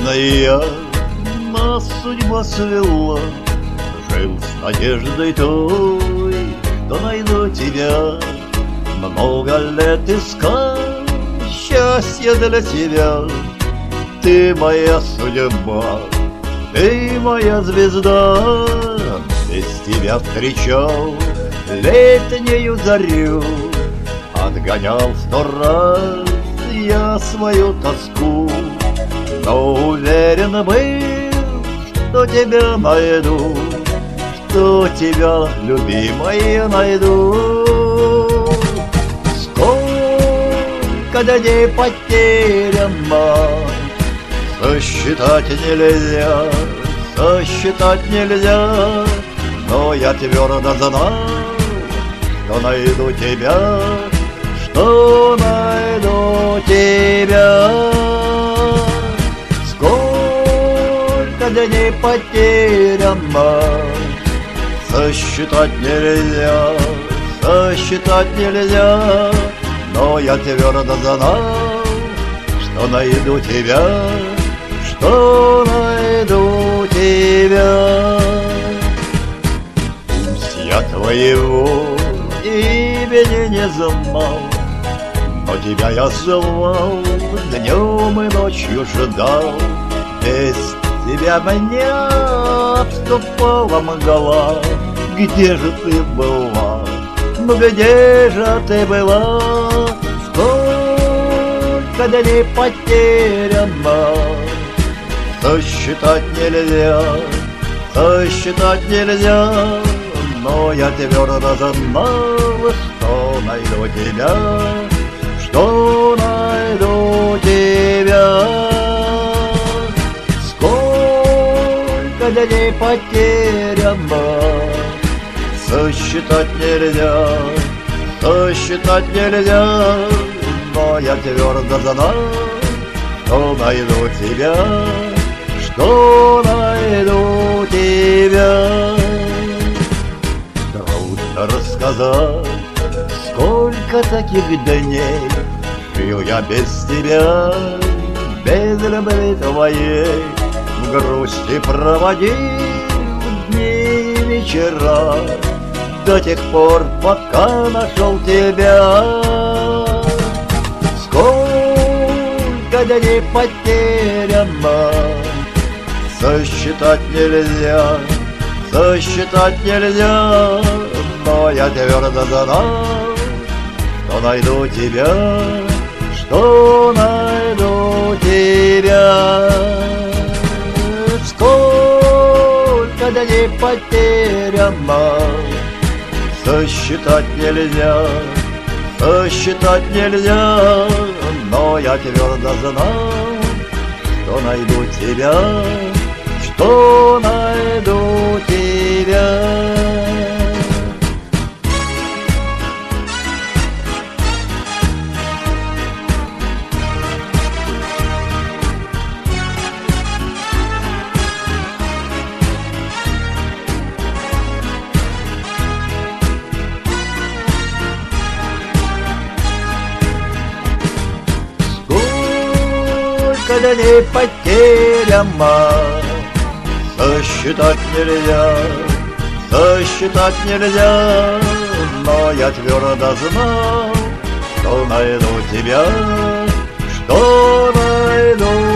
я, нас судьба свела. Жил с надеждой той, что найду тебя. Много лет искал счастье для тебя. Ты моя судьба, ты моя звезда. Без тебя встречал летнюю зарю. Отгонял 100 раз я свою тоску, но уверен был, что тебя найду, что тебя, любимая, найду. Сколько дней потеряно, сосчитать нельзя, сосчитать нельзя. Но я твердо знал, что найду тебя, что найду тебя. Сколько дней потеряно, сосчитать нельзя, сосчитать нельзя. Но я твердо знал, что найду тебя, что найду тебя. Пусть я твоего имени не знал, но тебя я звал, днем и ночью ждал. Без тебя меня обступала мгла. Где же ты была? Ну где же ты была? Сколько дней потеряно, сосчитать нельзя, сосчитать нельзя. Но я твердо знал, что найду тебя, что найду тебя. Сколько дней потеряно, сосчитать нельзя, сосчитать нельзя. Но я твердо знал, что найду тебя, что найду тебя. Трудно рассказать, сколько таких дней жил я без тебя, без любви твоей. В грусти проводил дни и вечера до тех пор, пока нашел тебя. Сколько дней потеряно, сосчитать нельзя, сосчитать нельзя. Но я твердо знал, что найду тебя, что найду тебя. Сколько дней потеряно, сосчитать нельзя, сосчитать нельзя. Но я твердо знал, что найду тебя, что найду тебя. Сколько дней потеряно, сосчитать нельзя, сосчитать нельзя. Но я твердо знал, что найду тебя, что найду